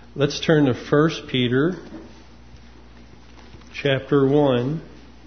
Let's turn to 1 Peter chapter 1.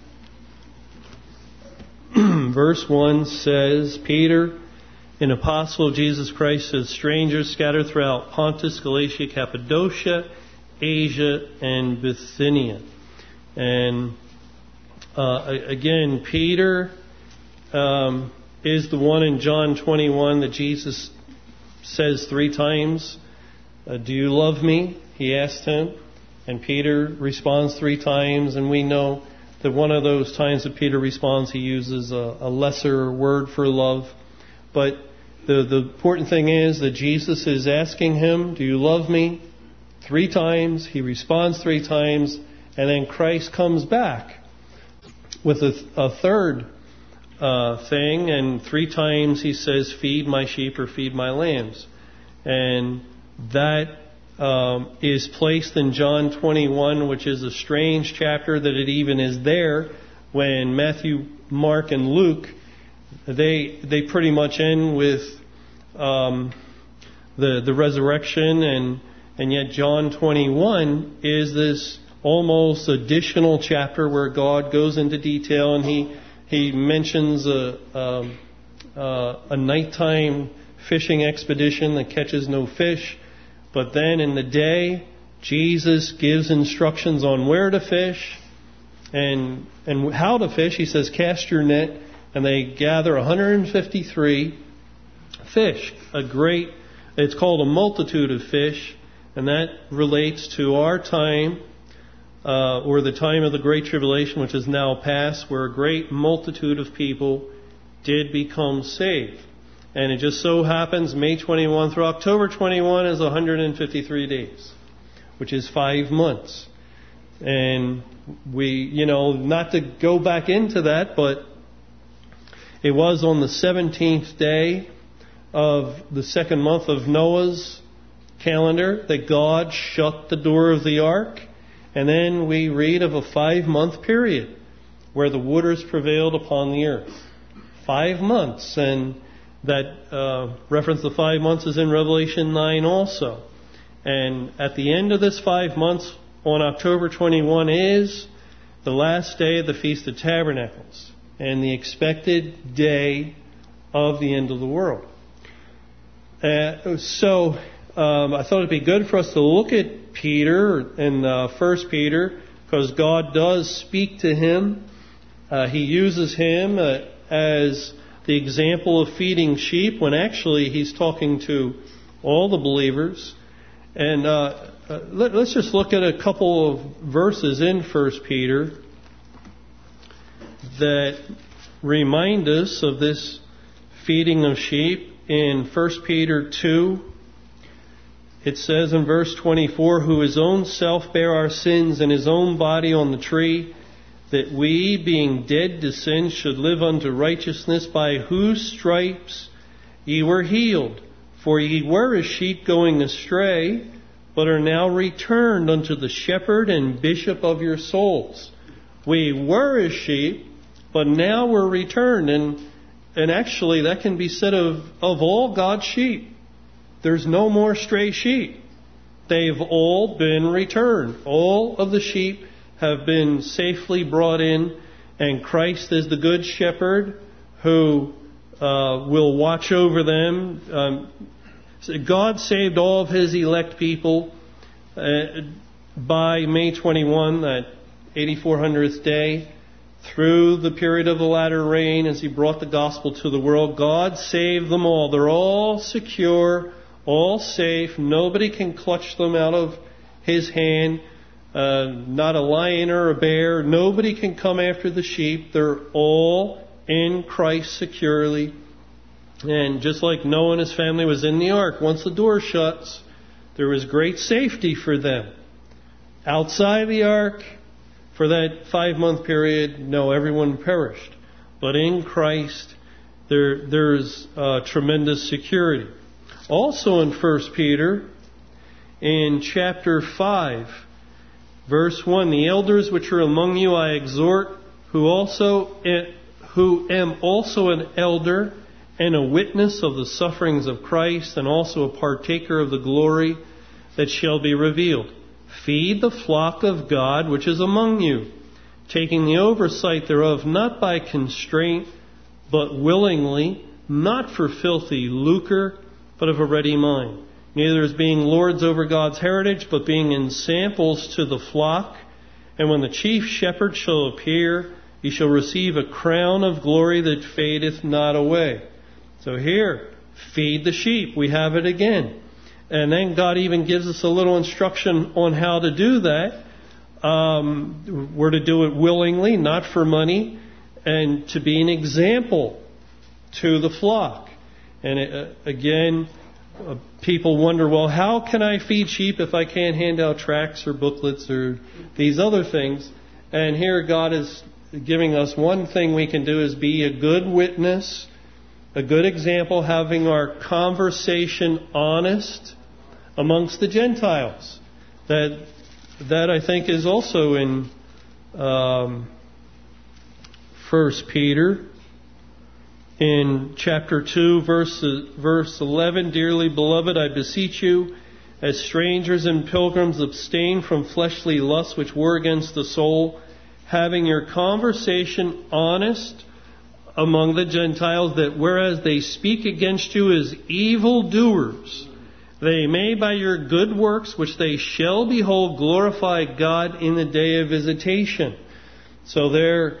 Verse 1 says, Peter, an apostle of Jesus Christ, to strangers scattered throughout Pontus, Galatia, Cappadocia, Asia, and Bithynia. And again, Peter is the one in John 21 that Jesus says 3 times, do you love me? He asked him. And Peter responds 3 times, and we know that one of those times that Peter responds, he uses a lesser word for love. But the important thing is that Jesus is asking him, do you love me? 3 times. He responds 3 times, and then Christ comes back with a third thing, and 3 times he says, feed my sheep or feed my lambs. And that is placed in John 21, which is a strange chapter that it even is there when Matthew, Mark, and Luke, they pretty much end with the resurrection, and yet John 21 is this almost additional chapter where God goes into detail, and he mentions a nighttime fishing expedition that catches no fish. But then in the day, Jesus gives instructions on where to fish and how to fish. He says, cast your net, and they gather 153 fish. It's called a multitude of fish, and that relates to our time, or the time of the Great Tribulation, which is now past, where a great multitude of people did become saved. And it just so happens May 21 through October 21 is 153 days, which is 5 months. And we, not to go back into that, but it was on the 17th day of the 2nd month of Noah's calendar that God shut the door of the ark. And then we read of a 5-month period where the waters prevailed upon the earth. 5 months, and that reference to 5 months is in Revelation 9 also. And at the end of this 5 months, on October 21, is the last day of the Feast of Tabernacles and the expected day of the end of the world. So I thought it'd be good for us to look at Peter in 1 Peter, because God does speak to him. He uses him as the example of feeding sheep, when actually he's talking to all the believers. And let's just look at a couple of verses in 1 Peter that remind us of this feeding of sheep. In 1 Peter 2, it says in verse 24, who his own self bare our sins in his own body on the tree, that we, being dead to sin, should live unto righteousness, by whose stripes ye were healed. For ye were as sheep going astray, but are now returned unto the shepherd and bishop of your souls. We were as sheep, but now we're returned. And actually that can be said of all God's sheep. There's no more stray sheep. They've all been returned. All of the sheep have been safely brought in, and Christ is the good shepherd who will watch over them. God saved all of his elect people by May 21, that 8400th day, through the period of the latter rain as he brought the gospel to the world. God saved them all. They're all secure, all safe. Nobody can clutch them out of his hand. Not a lion or a bear. Nobody can come after the sheep. They're all in Christ securely. And just like Noah and his family was in the ark, once the door shuts, there was great safety for them. Outside the ark, for that 5-month period, no, everyone perished. But in Christ, there's tremendous security. Also in 1 Peter, in chapter 5, verse 1, the elders which are among you I exhort, who am also an elder and a witness of the sufferings of Christ, and also a partaker of the glory that shall be revealed. Feed the flock of God which is among you, taking the oversight thereof, not by constraint, but willingly, not for filthy lucre, but of a ready mind. Neither as being lords over God's heritage, but being ensamples to the flock. And when the chief shepherd shall appear, he shall receive a crown of glory that fadeth not away. So here, feed the sheep. We have it again. And then God even gives us a little instruction on how to do that. We're to do it willingly, not for money, and to be an example to the flock. And again, people wonder, well, how can I feed sheep if I can't hand out tracts or booklets or these other things? And here God is giving us one thing we can do is be a good witness, a good example, having our conversation honest amongst the Gentiles. That I think is also in 1 Peter. In chapter 2, verse 11, Dearly beloved, I beseech you, as strangers and pilgrims, abstain from fleshly lusts which war against the soul, having your conversation honest among the Gentiles, that whereas they speak against you as evildoers, they may by your good works, which they shall behold, glorify God in the day of visitation. So they're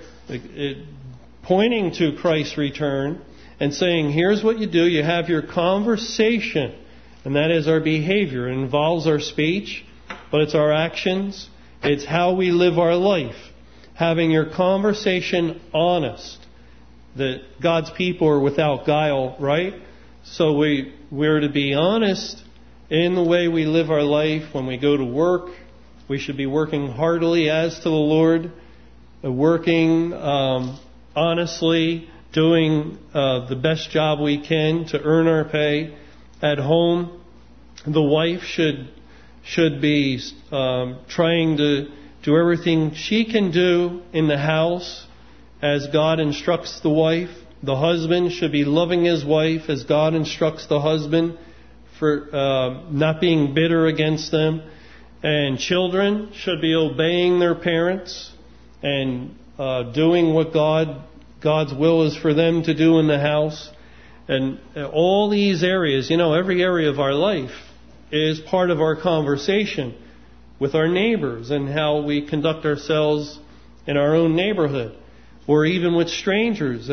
pointing to Christ's return and saying, here's what you do. You have your conversation, and that is our behavior. It involves our speech, but it's our actions. It's how we live our life. Having your conversation honest. That God's people are without guile, right? So we're to be honest in the way we live our life. When we go to work, we should be working heartily as to the Lord, working honestly, doing the best job we can to earn our pay. At home, the wife should be trying to do everything she can do in the house as God instructs the wife. The husband should be loving his wife as God instructs the husband, for not being bitter against them. And children should be obeying their parents and doing what God's will is for them to do in the house. And all these areas, every area of our life is part of our conversation with our neighbors and how we conduct ourselves in our own neighborhood, or even with strangers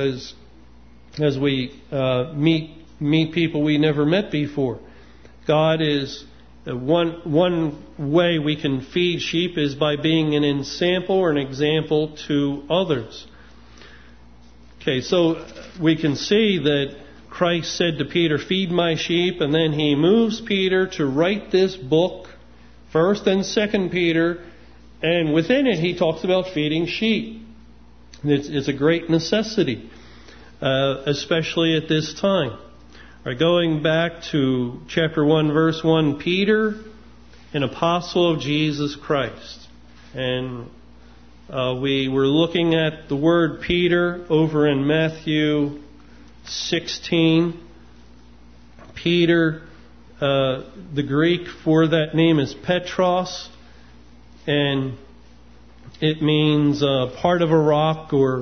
as we meet people we never met before. God is one way we can feed sheep is by being an ensample or an example to others. Okay, so we can see that Christ said to Peter, feed my sheep, and then he moves Peter to write this book, 1st and 2nd Peter, and within it he talks about feeding sheep. It's a great necessity, especially at this time. All right, going back to chapter 1, verse 1, Peter, an apostle of Jesus Christ. And we were looking at the word Peter over in Matthew 16. Peter, the Greek for that name is Petros, and it means part of a rock or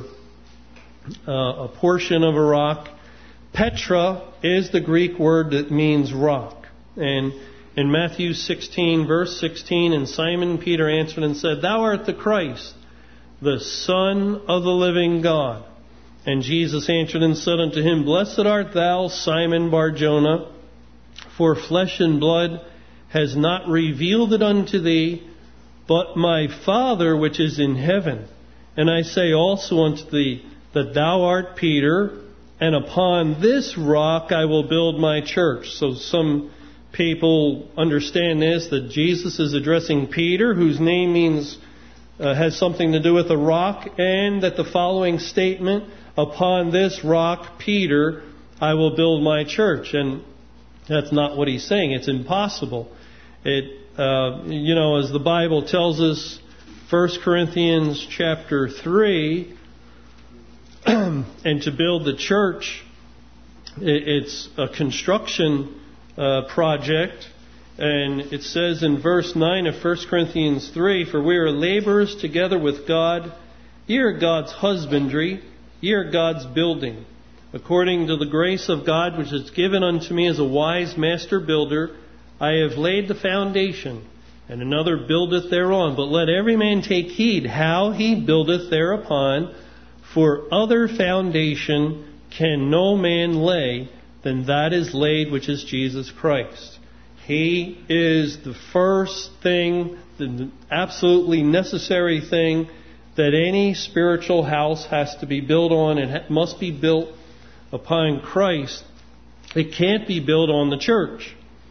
a portion of a rock. Petra is the Greek word that means rock. And in Matthew 16, verse 16, and Simon Peter answered and said, Thou art the Christ, the Son of the living God. And Jesus answered and said unto him, Blessed art thou, Simon Bar-Jonah, for flesh and blood has not revealed it unto thee, but my Father which is in heaven. And I say also unto thee, that thou art Peter, and upon this rock I will build my church. So some people understand this, that Jesus is addressing Peter, whose name means has something to do with a rock, and that the following statement, upon this rock, Peter, I will build my church. And that's not what he's saying. It's impossible. As the Bible tells us, 1 Corinthians chapter 3, and to build the church, it's a construction project, And it says in verse 9 of 1 Corinthians 3, "For we are laborers together with God. Ye are God's husbandry, ye are God's building. According to the grace of God which is given unto me as a wise master builder, I have laid the foundation, and another buildeth thereon. But let every man take heed how he buildeth thereupon. For other foundation can no man lay than that is laid, which is Jesus Christ." He is the first thing, the absolutely necessary thing that any spiritual house has to be built on. It must be built upon Christ. It can't be built on the church.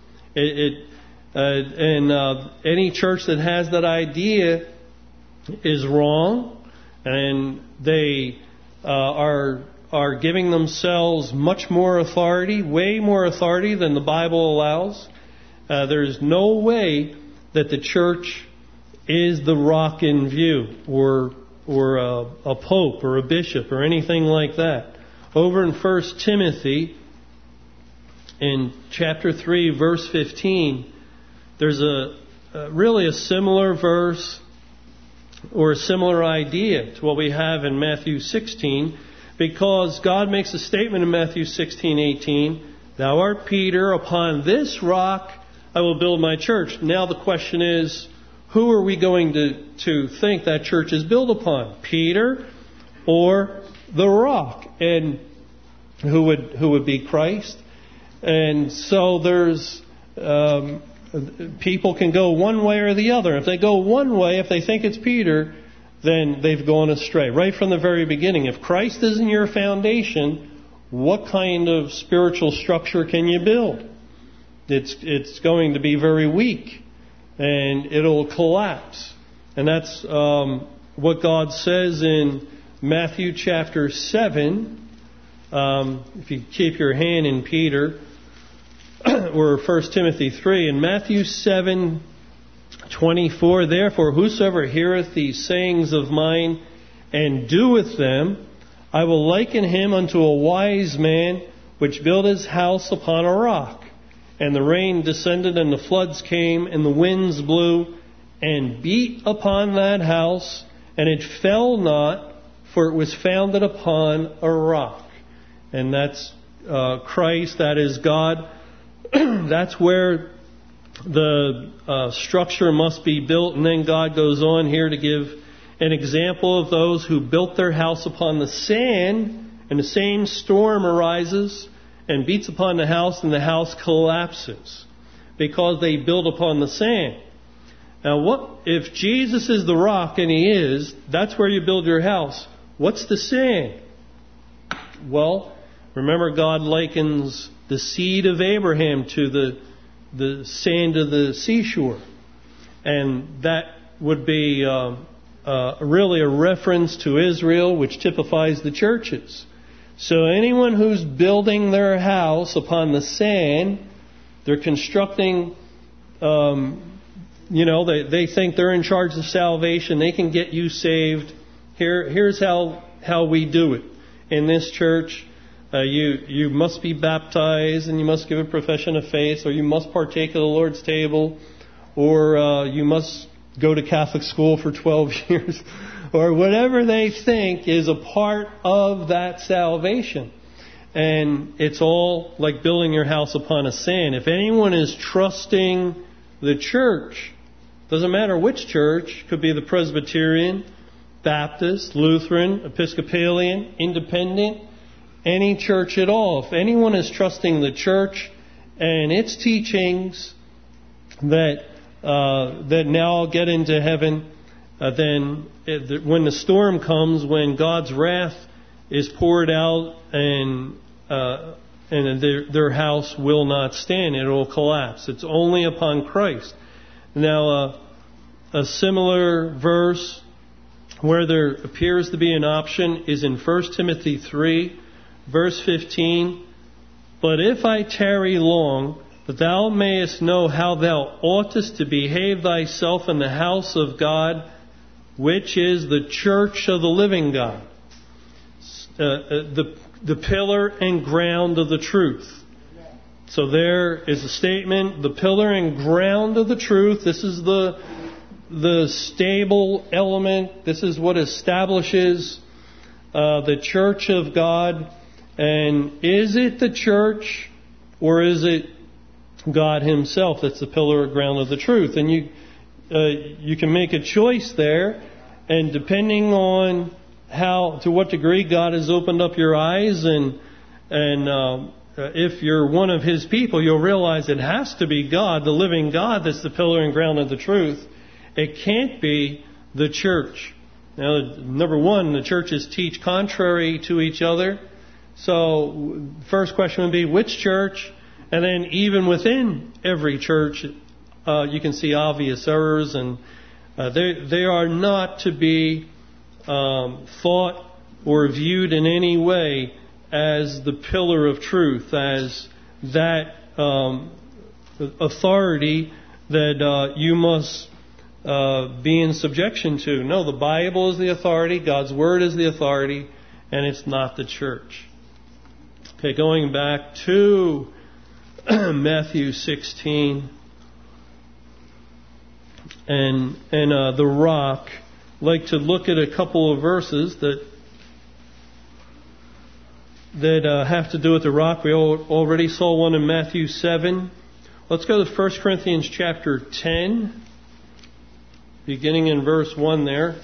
Any church that has that idea is wrong, and they are giving themselves much more authority, way more authority than the Bible allows. There's no way that the church is the rock in view, or a pope or a bishop or anything like that. Over in 1 Timothy, in chapter 3, verse 15, there's really a similar verse or a similar idea to what we have in Matthew 16, because God makes a statement in Matthew 16:18, "Thou art Peter, upon this rock I will build my church." Now the question is, who are we going to think that church is built upon? Peter or the rock? And who would be Christ? And so there's people can go one way or the other. If they go one way, if they think it's Peter, then they've gone astray right from the very beginning. If Christ isn't your foundation, what kind of spiritual structure can you build? It's going to be very weak, and it'll collapse. And that's what God says in Matthew chapter 7. If you keep your hand in Peter, or 1 Timothy 3, in Matthew 7:24, "Therefore whosoever heareth these sayings of mine and doeth them, I will liken him unto a wise man which built his house upon a rock. And the rain descended, and the floods came, and the winds blew, and beat upon that house, and it fell not, for it was founded upon a rock." And that's Christ, that is God. That's where the structure must be built. And then God goes on here to give an example of those who built their house upon the sand, and the same storm arises and beats upon the house, and the house collapses because they built upon the sand. Now, what if Jesus is the rock, and He is? That's where you build your house. What's the sand? Well, remember, God likens the seed of Abraham to the sand of the seashore, and that would be really a reference to Israel, which typifies the churches. So anyone who's building their house upon the sand, they're constructing, they think they're in charge of salvation. They can get you saved. Here's how we do it. In this church, you must be baptized, and you must give a profession of faith, or you must partake of the Lord's table, or you must go to Catholic school for 12 years. Or whatever they think is a part of that salvation. And it's all like building your house upon a sand. If anyone is trusting the church, doesn't matter which church, could be the Presbyterian, Baptist, Lutheran, Episcopalian, Independent, any church at all. If anyone is trusting the church and its teachings that now I'll get into heaven, then when the storm comes, when God's wrath is poured out, and their house will not stand, it will collapse. It's only upon Christ. Now, a similar verse where there appears to be an option is in 1 Timothy 3, verse 15. "But if I tarry long, that thou mayest know how thou oughtest to behave thyself in the house of God, which is the church of the living God," the pillar and ground of the truth. So there is a statement, the pillar and ground of the truth. This is the stable element. This is what establishes the church of God. And is it the church or is it God Himself that's the pillar or ground of the truth? And you can make a choice there, and depending on to what degree God has opened up your eyes, and if you're one of His people, you'll realize it has to be God, the living God, that's the pillar and ground of the truth. It can't be the church. Now, number one, the churches teach contrary to each other. So, first question would be, which church? And then even within every church, you can see obvious errors, and they are not to be thought or viewed in any way as the pillar of truth, as that authority that you must be in subjection to. No, the Bible is the authority, God's Word is the authority, and it's not the church. Okay, going back to Matthew 16 and the rock. I'd like to look at a couple of verses that have to do with the rock. We already saw one in Matthew 7. Let's go to 1 Corinthians chapter 10, beginning in verse 1 there.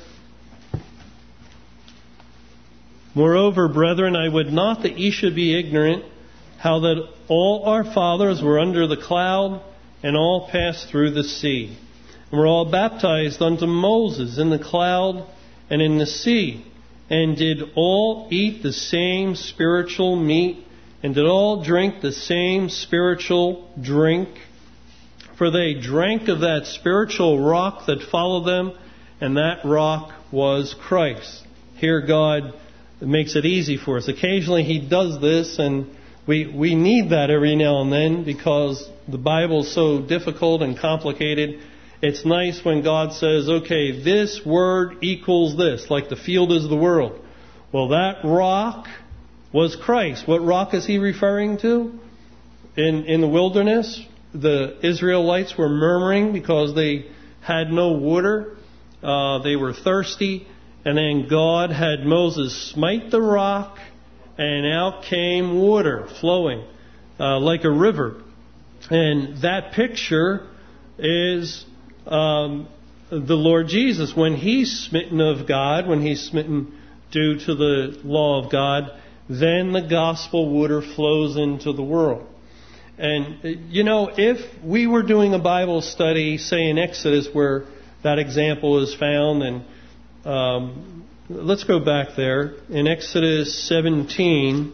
Moreover, brethren, I would not that ye should be ignorant how that all our fathers were under the cloud, and all passed through the sea, and were all baptized unto Moses in the cloud and in the sea, and did all eat the same spiritual meat, and did all drink the same spiritual drink. For they drank of that spiritual rock that followed them, and that rock was Christ. Here God makes it easy for us. Occasionally He does this, and we need that every now and then because the Bible is so difficult and complicated. It's nice when God says, okay, this word equals this, like the field is the world. Well, that rock was Christ. What rock is He referring to? In the wilderness, the Israelites were murmuring because they had no water. They were thirsty. And then God had Moses smite the rock, and out came water flowing like a river. And that picture is the Lord Jesus. When He's smitten of God, when He's smitten due to the law of God, then the gospel water flows into the world. And, if we were doing a Bible study, say in Exodus, where that example is found, and let's go back there. In Exodus 17,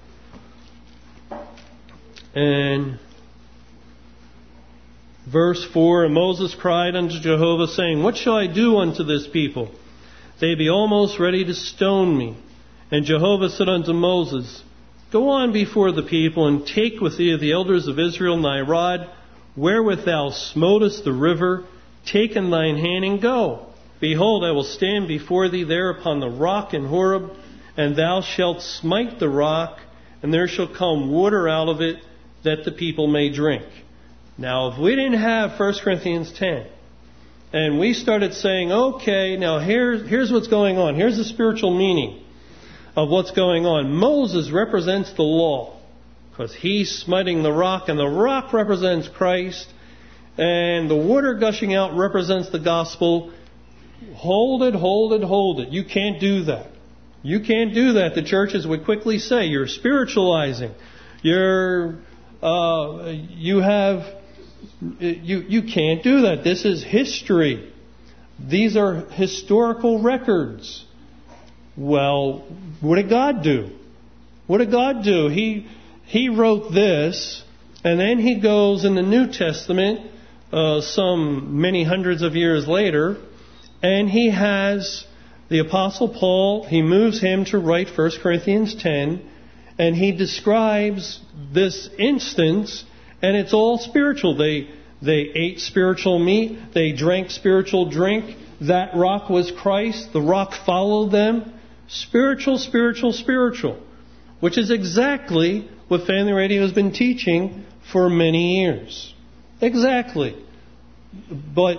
and verse 4, and Moses cried unto Jehovah, saying, What shall I do unto this people? They be almost ready to stone me. And Jehovah said unto Moses, Go on before the people, and take with thee the elders of Israel and thy rod, wherewith thou smotest the river, take in thine hand and go. Behold, I will stand before thee there upon the rock in Horeb, and thou shalt smite the rock, and there shall come water out of it, that the people may drink. Now, if we didn't have 1 Corinthians 10, and we started saying, okay, now here's what's going on. Here's the spiritual meaning of what's going on. Moses represents the law, because he's smiting the rock, and the rock represents Christ, and the water gushing out represents the gospel. Hold it. You can't do that. You can't do that. The churches would quickly say, you're spiritualizing. You can't do that. This is history. These are historical records. Well, what did God do? What did God do? He wrote this, and then He goes in the New Testament, some many hundreds of years later, and He has the Apostle Paul, he moves him to write 1 Corinthians 10, and he describes this instance, and it's all spiritual. They ate spiritual meat, they drank spiritual drink. That rock was Christ. The rock followed them. Spiritual, which is exactly what Family Radio has been teaching for many years. Exactly. But,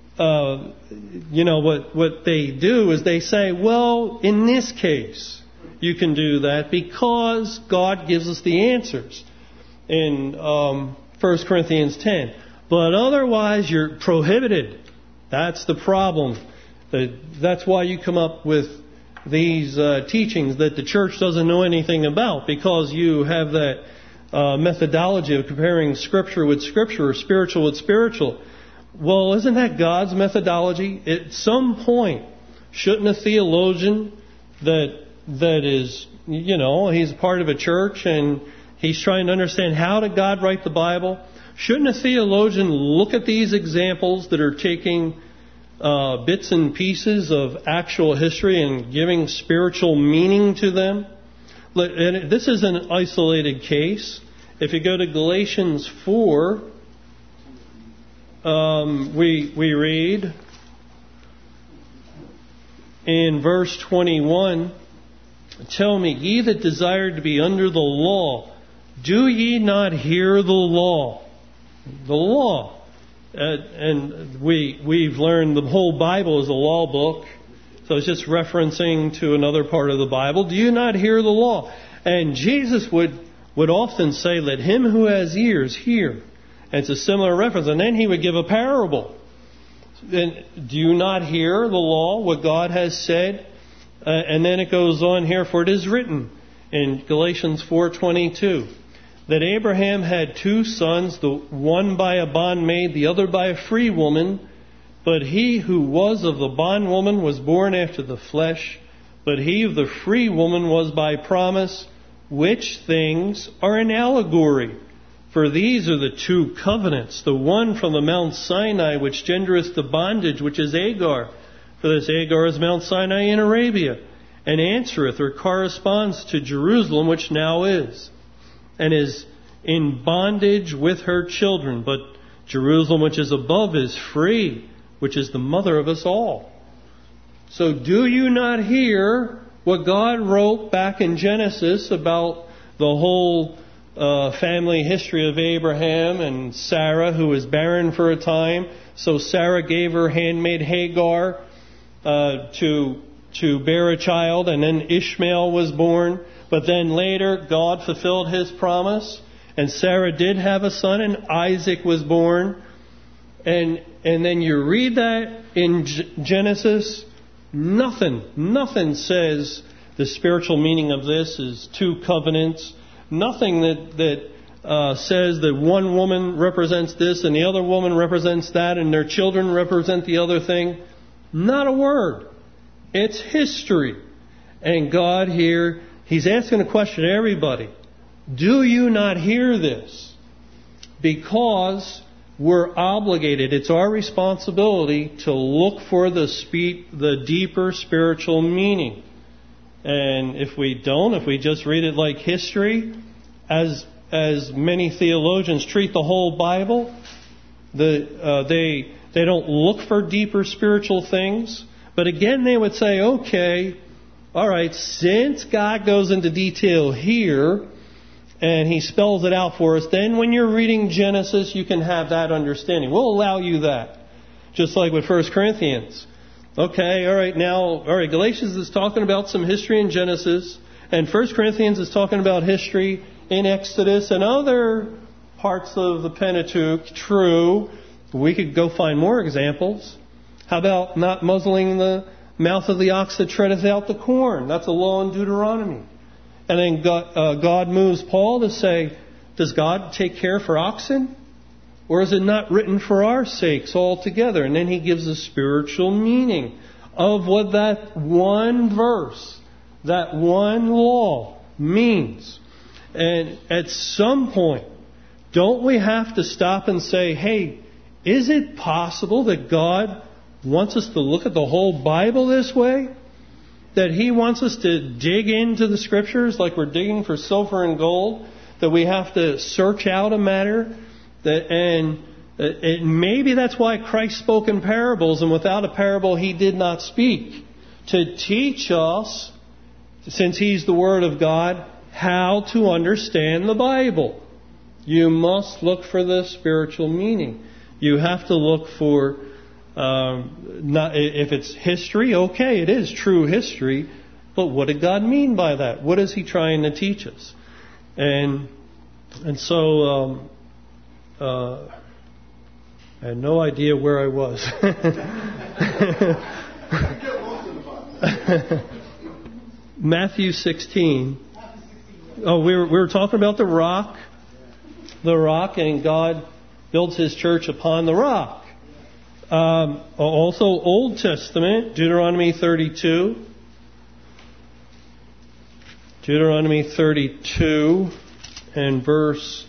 what they do is they say, well, in this case, you can do that because God gives us the answers in 1 Corinthians 10. But otherwise, you're prohibited. That's the problem. That's why you come up with these teachings that the church doesn't know anything about, because you have that methodology of comparing Scripture with Scripture or spiritual with spiritual. Well, isn't that God's methodology? At some point, shouldn't a theologian that is, he's part of a church and he's trying to understand how did God write the Bible, shouldn't a theologian look at these examples that are taking bits and pieces of actual history and giving spiritual meaning to them? And this is an isolated case. If you go to Galatians 4, we read in verse 21, "Tell me, ye that desire to be under the law, do ye not hear the law?" The law. And we've learned the whole Bible is a law book. So it's just referencing to another part of the Bible. Do you not hear the law? And Jesus would often say, "Let him who has ears hear." And it's a similar reference. And then he would give a parable. And do you not hear the law, what God has said? And then it goes on here, "For it is written in Galatians 4:22, that Abraham had 2 sons, the one by a bondmaid, the other by a free woman. But he who was of the bondwoman was born after the flesh, but he of the free woman was by promise, which things are an allegory. For these are the 2 covenants, the one from the Mount Sinai, which gendereth the bondage, which is Hagar. For this Hagar is Mount Sinai in Arabia, and answereth or corresponds to Jerusalem, which now is, and is in bondage with her children. But Jerusalem, which is above, is free, which is the mother of us all." So do you not hear what God wrote back in Genesis about the whole family history of Abraham and Sarah, who was barren for a time? So Sarah gave her handmaid Hagar to bear a child, and then Ishmael was born. But then later, God fulfilled His promise, and Sarah did have a son, and Isaac was born. And then you read that in Genesis, nothing says the spiritual meaning of this is 2 covenants. Nothing that says that one woman represents this and the other woman represents that and their children represent the other thing. Not a word. It's history. And God here, He's asking a question to everybody. Do you not hear this? Because we're obligated. It's our responsibility to look for the deeper spiritual meaning. And if we don't, if we just read it like history, as many theologians treat the whole Bible, they don't look for deeper spiritual things. But again, they would say, okay, all right, since God goes into detail here, and He spells it out for us, then when you're reading Genesis, you can have that understanding. We'll allow you that. Just like with 1 Corinthians. Okay, all right, Galatians is talking about some history in Genesis, and 1 Corinthians is talking about history in Exodus and other parts of the Pentateuch. True, we could go find more examples. How about not muzzling the mouth of the ox that treadeth out the corn? That's a law in Deuteronomy. And then God moves Paul to say, does God take care for oxen? Or is it not written for our sakes altogether? And then he gives a spiritual meaning of what that one verse, that one law means. And at some point, don't we have to stop and say, hey, is it possible that God wants us to look at the whole Bible this way? That He wants us to dig into the Scriptures like we're digging for silver and gold? That we have to search out a matter? And maybe that's why Christ spoke in parables, and without a parable He did not speak. To teach us, since He's the Word of God, how to understand the Bible. You must look for the spiritual meaning. You have to look for, not if it's history, okay, it is true history, but what did God mean by that? What is He trying to teach us? And so I had no idea where I was. Matthew 16. Oh, we were talking about the rock, and God builds His church upon the rock. Also, Old Testament, Deuteronomy 32. Deuteronomy 32 and verse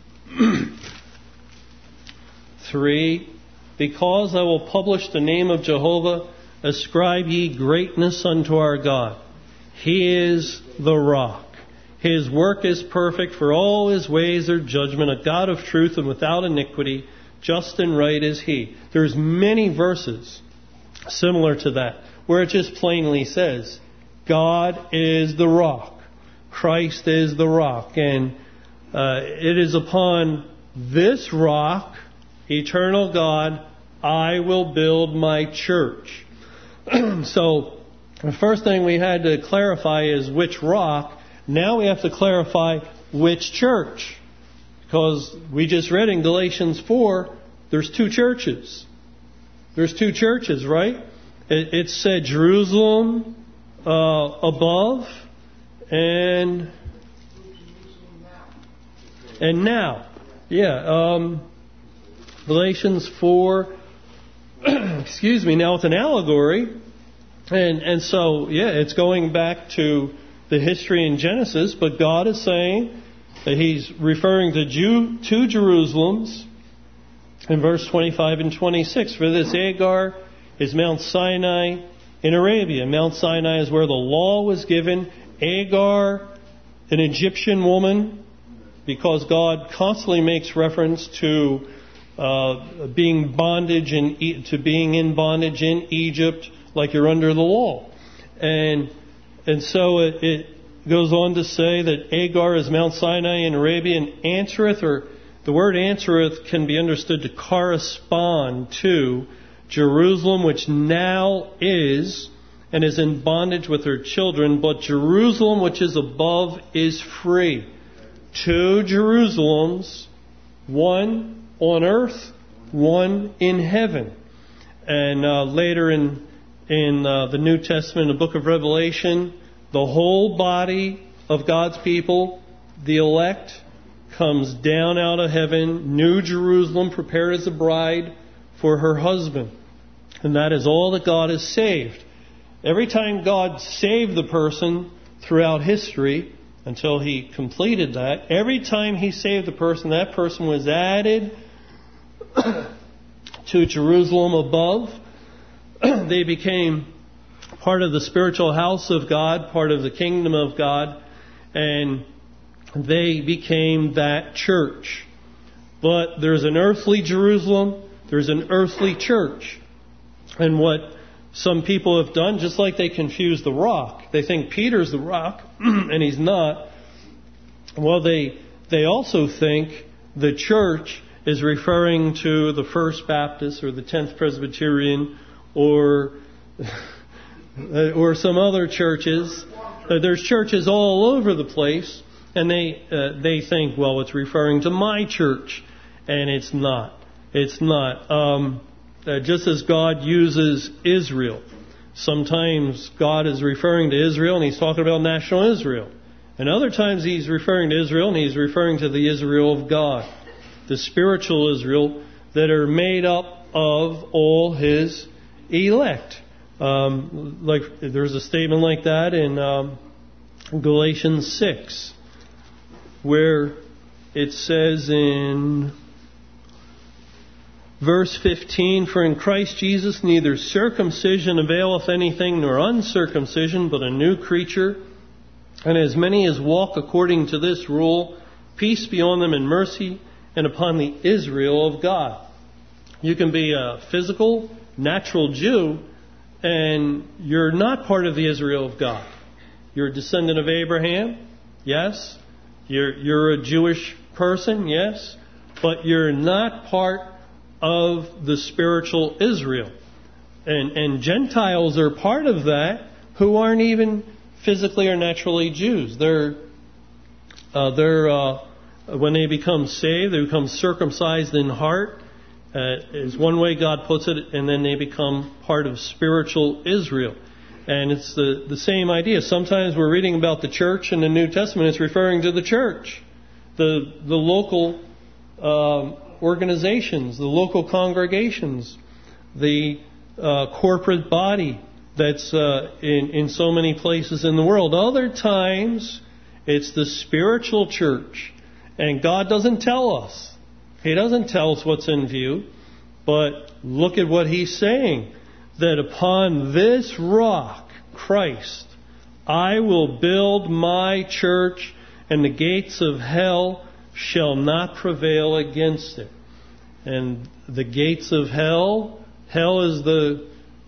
3. Because I will publish the name of Jehovah, ascribe ye greatness unto our God. He is the rock. His work is perfect, for all His ways are judgment, a God of truth and without iniquity, just and right is He. There's many verses similar to that, where it just plainly says, God is the rock. Christ is the rock. And it is upon this rock, eternal God, I will build my church. So, the first thing we had to clarify is which rock. Now we have to clarify which church. Because we just read in Galatians 4, there's two churches. There's two churches, right? It said Jerusalem above and now. Yeah. Galatians 4, excuse me, now it's an allegory. And so, yeah, it's going back to the history in Genesis, but God is saying that He's referring to two Jerusalems in verse 25 and 26. For this Agar is Mount Sinai in Arabia. Mount Sinai is where the law was given. Agar, an Egyptian woman, because God constantly makes reference to being in bondage in Egypt, like you're under the law. And so it goes on to say that Agar is Mount Sinai in Arabia, and Answereth, or the word Answereth can be understood to correspond to Jerusalem, which now is and is in bondage with her children, but Jerusalem, which is above, is free. Two Jerusalems, one on earth, one in heaven. And later in the New Testament, the book of Revelation, the whole body of God's people, the elect, comes down out of heaven, New Jerusalem, prepared as a bride for her husband. And that is all that God has saved. Every time God saved the person throughout history, until He completed that, every time He saved the person, that person was added to Jerusalem above. They became part of the spiritual house of God, part of the kingdom of God, and they became that church. But there's an earthly Jerusalem, there's an earthly church. And what some people have done, just like they confuse the rock, they think Peter's the rock, and he's not. Well, they also think the church is referring to the First Baptist or the 10th Presbyterian or some other churches. There's churches all over the place, and they think, well, it's referring to my church, and it's not. It's not. Just as God uses Israel, sometimes God is referring to Israel, and He's talking about national Israel. And other times He's referring to Israel, and He's referring to the Israel of God, the spiritual Israel that are made up of all His elect. Like there's a statement like that in Galatians 6, where it says in verse 15, for in Christ Jesus neither circumcision availeth anything nor uncircumcision, but a new creature. And as many as walk according to this rule, peace be on them and mercy, and upon the Israel of God. You can be a physical, natural Jew, and you're not part of the Israel of God. You're a descendant of Abraham, yes. You're a Jewish person, yes, but you're not part of the spiritual Israel. And Gentiles are part of that who aren't even physically or naturally Jews. They're when they become saved, they become circumcised in heart, is one way God puts it, and then they become part of spiritual Israel. And it's the same idea. Sometimes we're reading about the church in the New Testament, it's referring to the church, the local organizations, the local congregations, the corporate body that's in so many places in the world. Other times, it's the spiritual church. And God doesn't tell us. He doesn't tell us what's in view. But look at what He's saying. That upon this rock, Christ, I will build my church, and the gates of hell shall not prevail against it. And the gates of hell is the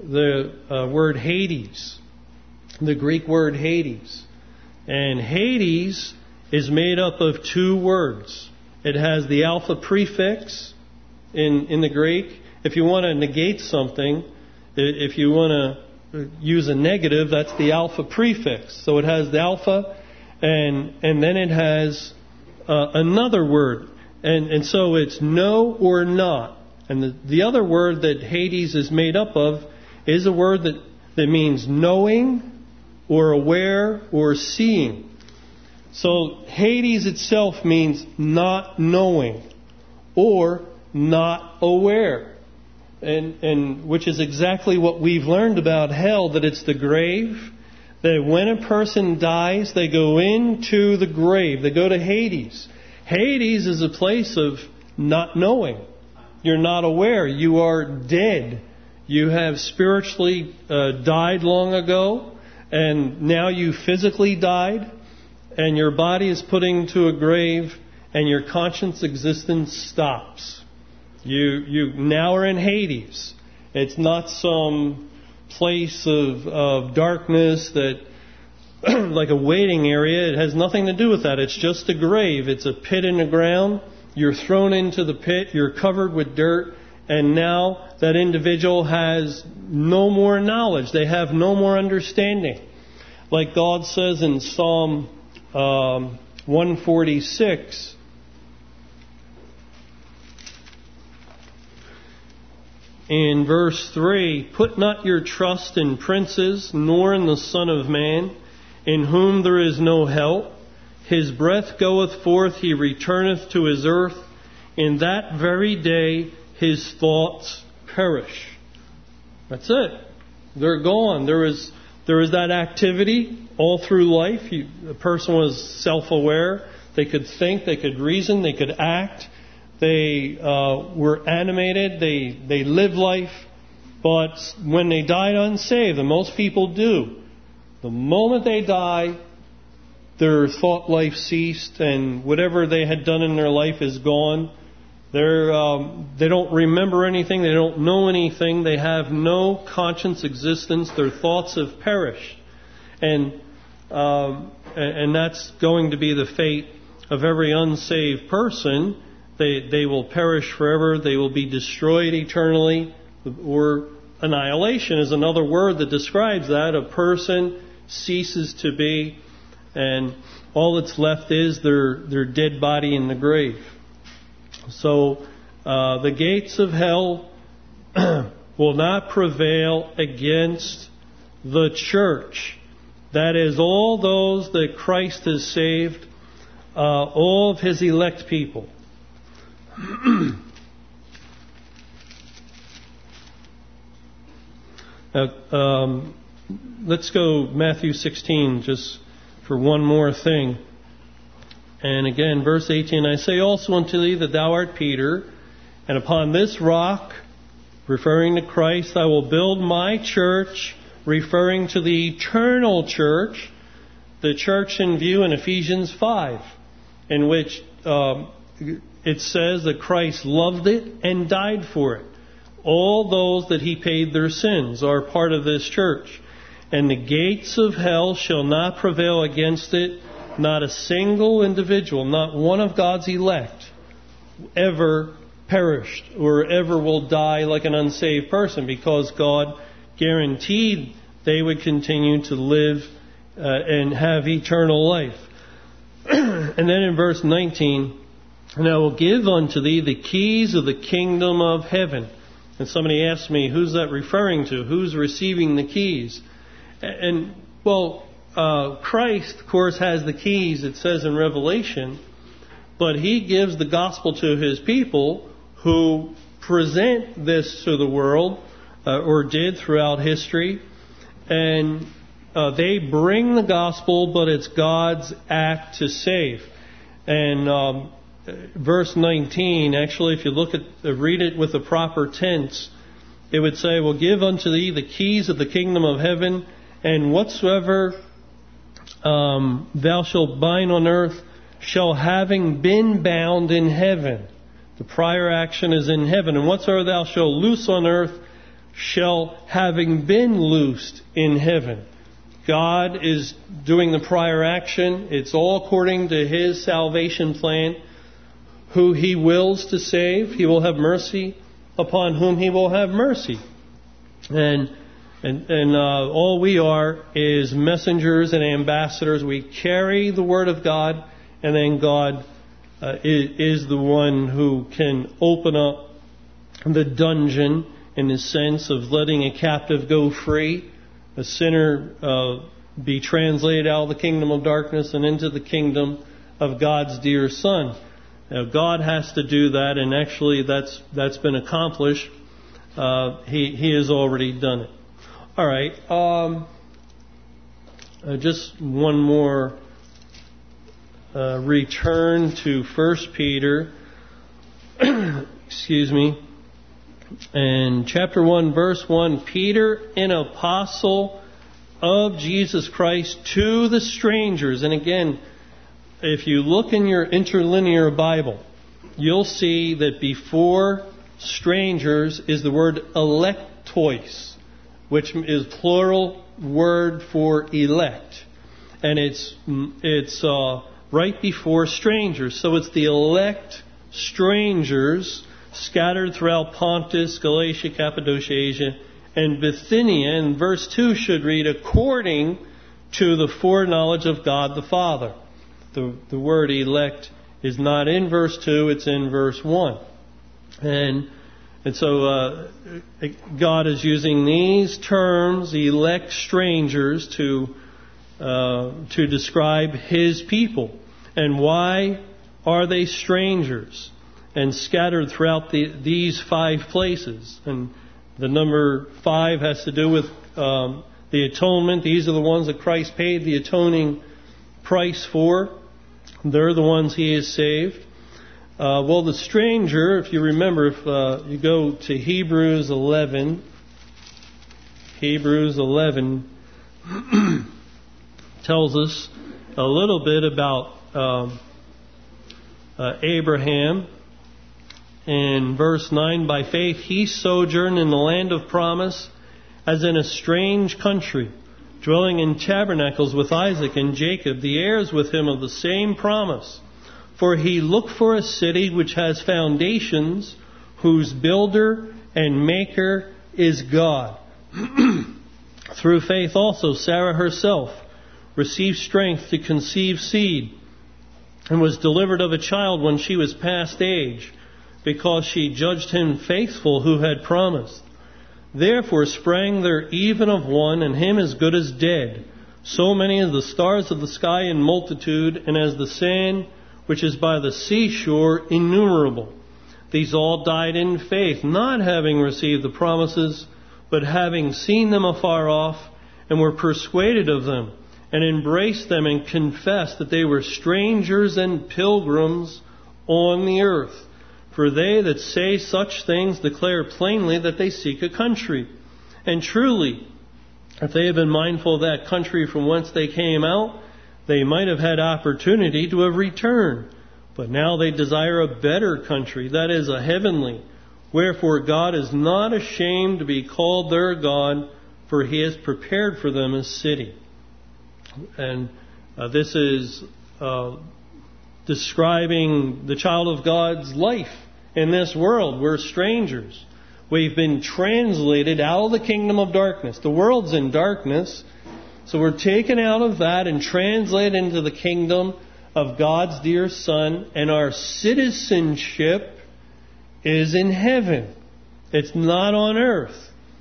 word Hades, the Greek word Hades. And Hades is made up of two words. It has the alpha prefix in the Greek. If you want to negate something, if you want to use a negative, that's the alpha prefix. So it has the alpha, and then it has another word. And so it's no or not. And the other word that Hades is made up of is a word that means knowing or aware or seeing. So Hades itself means not knowing or not aware. And which is exactly what we've learned about hell, that it's the grave, that when a person dies, they go into the grave. They go to Hades. Hades is a place of not knowing. You're not aware. You are dead. You have spiritually died long ago, and now you physically died, and your body is put into a grave, and your conscious existence stops. You now are in Hades. It's not some place of darkness that like a waiting area. It has nothing to do with that. It's just a grave. It's a pit in the ground. You're thrown into the pit. You're covered with dirt. And now that individual has no more knowledge. They have no more understanding. Like God says in Psalm 146, in verse 3, "Put not your trust in princes, nor in the Son of Man, in whom there is no help. His breath goeth forth, he returneth to his earth. In that very day his thoughts perish." That's it. They're gone. There is that activity all through life. The person was self-aware. They could think, they could reason, they could act. They were animated. They lived life. But when they died unsaved, and most people do, the moment they die, their thought life ceased, and whatever they had done in their life is gone. They don't remember anything. They don't know anything. They have no conscious existence. Their thoughts have perished, and that's going to be the fate of every unsaved person. They will perish forever. They will be destroyed eternally. Or annihilation is another word that describes that. A person ceases to be, and all that's left is their dead body in the grave. So the gates of hell will not prevail against the church. That is, all those that Christ has saved, all of His elect people. Now, let's go Matthew 16 just for one more thing. And again, verse 18, "I say also unto thee that thou art Peter, and upon this rock," referring to Christ, "I will build my church," referring to the eternal church, the church in view in Ephesians 5, in which it says that Christ loved it and died for it. All those that He paid their sins are part of this church. "And the gates of hell shall not prevail against it. Not a single individual, not one of God's elect, ever perished or ever will die like an unsaved person, because God guaranteed they would continue to live and have eternal life. And then in verse 19, and I will give unto thee the keys of the kingdom of heaven. And somebody asked me, who's that referring to? Who's receiving the keys? And, well, Christ, of course, has the keys, it says in Revelation, but He gives the gospel to His people who present this to the world, or did throughout history, and they bring the gospel, but it's God's act to save. And verse 19, actually, if you read it with the proper tense, it would say, "Will give unto thee the keys of the kingdom of heaven, and whatsoever thou shalt bind on earth shall having been bound in heaven." The prior action is in heaven. "And whatsoever thou shalt loose on earth shall having been loosed in heaven." God is doing the prior action. It's all according to His salvation plan. Who He wills to save, He will have mercy upon whom He will have mercy. And all we are is messengers and ambassadors. We carry the Word of God, and then God is the one who can open up the dungeon in the sense of letting a captive go free, a sinner be translated out of the kingdom of darkness and into the kingdom of God's dear Son. Now, God has to do that, and actually that's been accomplished. He has already done it. All right. Just one more return to 1 Peter. Excuse me. And chapter 1, verse 1, "Peter, an apostle of Jesus Christ, to the strangers." And again, if you look in your interlinear Bible, you'll see that before strangers is the word electois, which is plural word for elect. And it's right before strangers. So it's the elect strangers scattered throughout Pontus, Galatia, Cappadocia, Asia, and Bithynia. And verse 2 should read, "according to the foreknowledge of God the Father." The word elect is not in verse 2, it's in verse 1. And so God is using these terms, elect strangers, to describe His people. And why are they strangers and scattered throughout these 5 places? And the number 5 has to do with the atonement. These are the ones that Christ paid the atoning price for. They're the ones He has saved. Well, the stranger, if you remember, if you go to Hebrews 11 tells us a little bit about Abraham. In verse 9, "By faith he sojourned in the land of promise as in a strange country, dwelling in tabernacles with Isaac and Jacob, the heirs with him of the same promise. For he looked for a city which has foundations, whose builder and maker is God." Through faith also Sarah herself received strength to conceive seed, and was delivered of a child when she was past age, because she judged him faithful who had promised. Therefore sprang there even of one, and him as good as dead, so many as the stars of the sky in multitude, and as the sand which is by the seashore innumerable. These all died in faith, not having received the promises, but having seen them afar off, and were persuaded of them, and embraced them, and confessed that they were strangers and pilgrims on the earth. For they that say such things declare plainly that they seek a country. And truly, if they had been mindful of that country from whence they came out, they might have had opportunity to have returned. But now they desire a better country, that is, a heavenly. Wherefore God is not ashamed to be called their God, for He has prepared for them a city. And this is describing the child of God's life in this world. We're strangers. We've been translated out of the kingdom of darkness. The world's in darkness, so we're taken out of that and translated into the kingdom of God's dear Son, and our citizenship is in heaven. It's not on earth.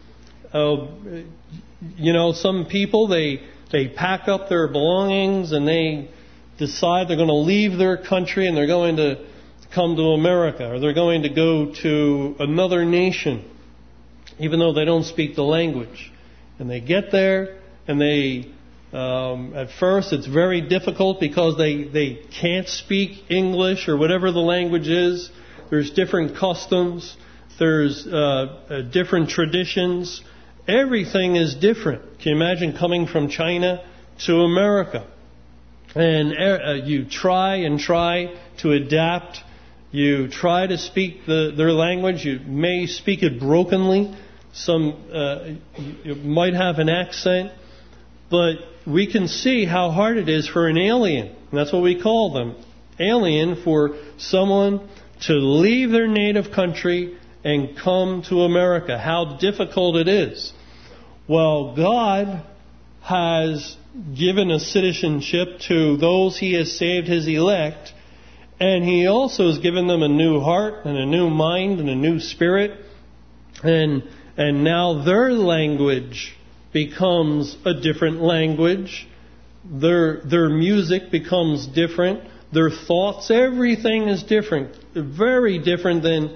Some people, they pack up their belongings and they decide they're going to leave their country and they're going to come to America, or they're going to go to another nation, even though they don't speak the language. And they get there, and they, at first it's very difficult because they can't speak English or whatever the language is. There's different customs. There's different traditions. Everything is different. Can you imagine coming from China to America? And you try to adapt. You try to speak their language. You may speak it brokenly. You might have an accent. But we can see how hard it is for an alien. And that's what we call them. Alien, for someone to leave their native country and come to America. How difficult it is. Well, God has given a citizenship to those He has saved His elect, and He also has given them a new heart and a new mind and a new spirit, and now their language becomes a different language. Their music becomes different. Their thoughts, everything is different, very different than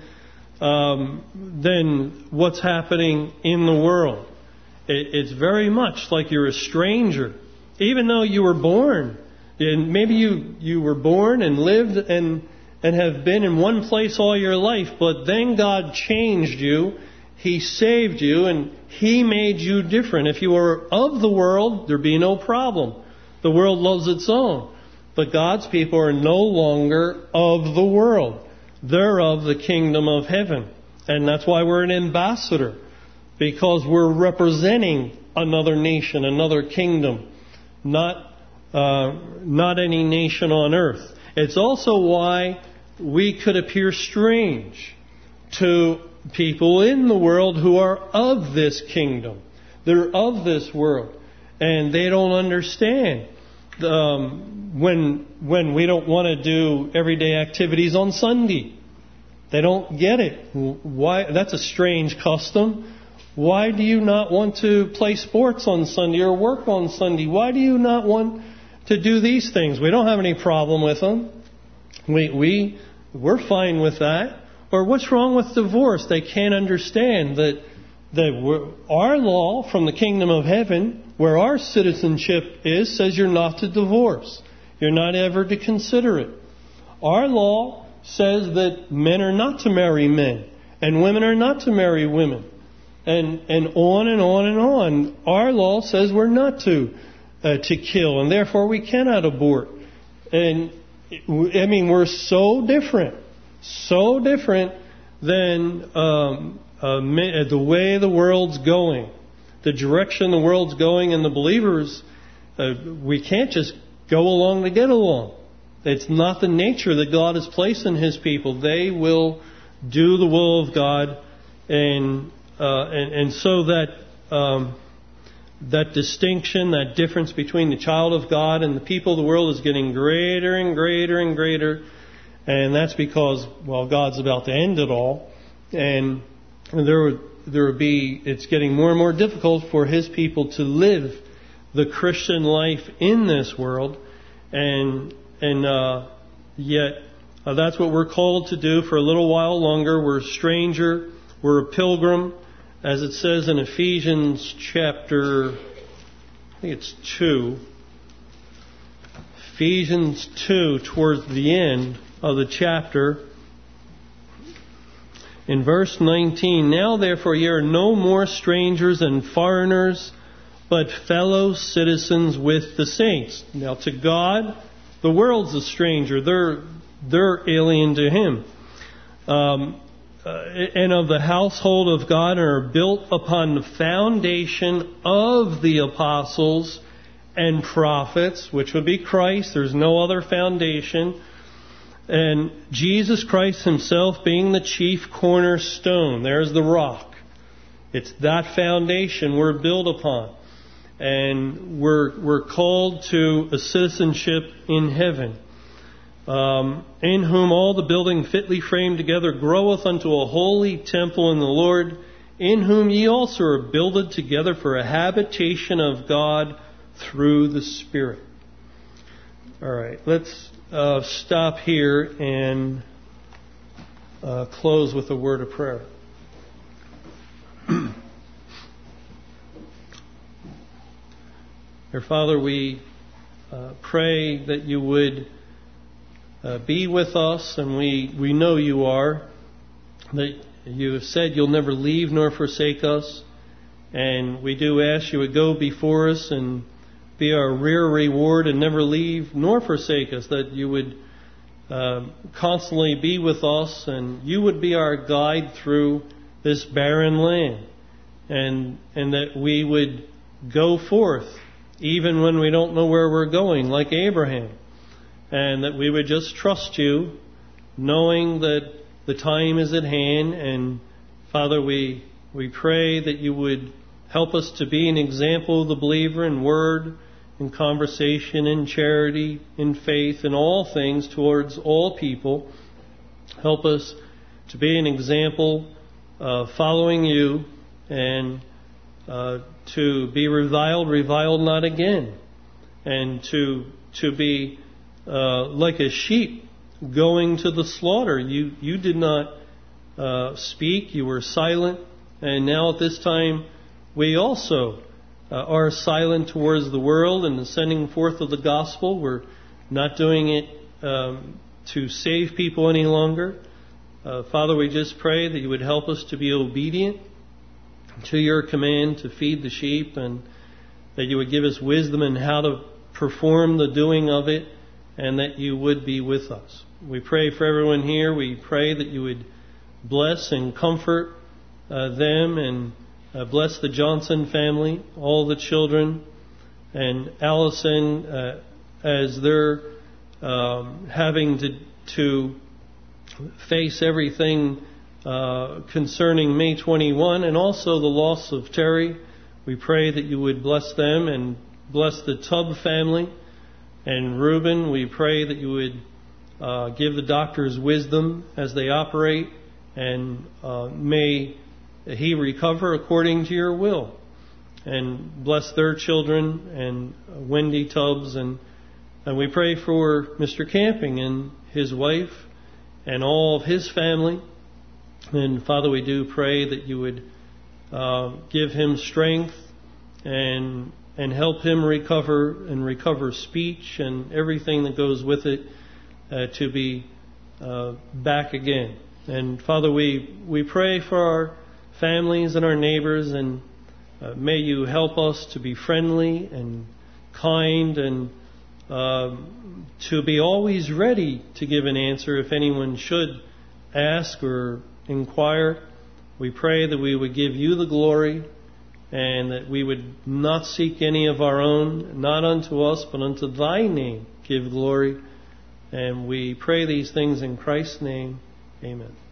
what's happening in the world. It's very much like you're a stranger, even though you were born. And maybe you were born and lived and have been in one place all your life, but then God changed you. He saved you, and He made you different. If you were of the world, there'd be no problem. The world loves its own. But God's people are no longer of the world. They're of the kingdom of heaven. And that's why we're an ambassador, because we're representing another nation, another kingdom, not any nation on earth. It's also why we could appear strange to people in the world who are of this kingdom. They're of this world, and they don't understand when we don't want to do everyday activities on Sunday. They don't get it. Why? That's a strange custom. Why do you not want to play sports on Sunday or work on Sunday? Why do you not want to do these things? We don't have any problem with them. We're fine with that. Or what's wrong with divorce? They can't understand that our law from the kingdom of heaven, where our citizenship is, says you're not to divorce. You're not ever to consider it. Our law says that men are not to marry men, and women are not to marry women. And on and on and on. Our law says we're not to kill, and therefore we cannot abort. And we're so different than the way the world's going, the direction the world's going, and the believers. We can't just go along to get along. It's not the nature that God has placed in His people. They will do the will of God, and so that distinction, that difference between the child of God and the people of the world is getting greater and greater and greater. And that's because, God's about to end it all. And it's getting more and more difficult for His people to live the Christian life in this world. And yet, that's what we're called to do for a little while longer. We're a stranger. We're a pilgrim. As it says in Ephesians chapter, I think it's 2. Ephesians 2, towards the end of the chapter, in verse 19, "Now therefore ye are no more strangers and foreigners, but fellow citizens with the saints." Now to God, the world's a stranger. They're alien to Him. And of the household of God, and are built upon the foundation of the apostles and prophets, which would be Christ. There's no other foundation. And Jesus Christ himself being the chief cornerstone. There's the rock. It's that foundation we're built upon. And we're called to a citizenship in heaven. In whom all the building fitly framed together groweth unto a holy temple in the Lord, in whom ye also are builded together for a habitation of God through the Spirit. All right, let's stop here and close with a word of prayer. Dear Father, we pray that you would be with us, and we know you are, that you have said you'll never leave nor forsake us, and we do ask you would go before us and be our rear reward and never leave nor forsake us, that you would constantly be with us and you would be our guide through this barren land, and that we would go forth even when we don't know where we're going, like Abraham, and that we would just trust you, knowing that the time is at hand. And Father, we pray that you would help us to be an example of the believer in word, in conversation, in charity, in faith, in all things towards all people. Help us to be an example following you, and to be reviled not again, and to be like a sheep going to the slaughter. You did not speak, you were silent, and now at this time we also are silent towards the world and the sending forth of the gospel. We're not doing it to save people any longer. Father, we just pray that you would help us to be obedient to your command to feed the sheep, and that you would give us wisdom in how to perform the doing of it, and that you would be with us. We pray for everyone here. We pray that you would bless and comfort them, and bless the Johnson family, all the children, and Allison as they're having to face everything concerning May 21, and also the loss of Terry. We pray that you would bless them and bless the Tubb family. And Reuben, we pray that you would give the doctors wisdom as they operate, and may he recover according to your will. And bless their children, and Wendy Tubbs, and we pray for Mr. Camping and his wife and all of his family. And Father, we do pray that you would give him strength and help him recover speech and everything that goes with it, to be back again. And Father, we pray for our families and our neighbors, and may you help us to be friendly and kind, and to be always ready to give an answer if anyone should ask or inquire. We pray that we would give you the glory, and that we would not seek any of our own, not unto us, but unto thy name give glory. And we pray these things in Christ's name. Amen.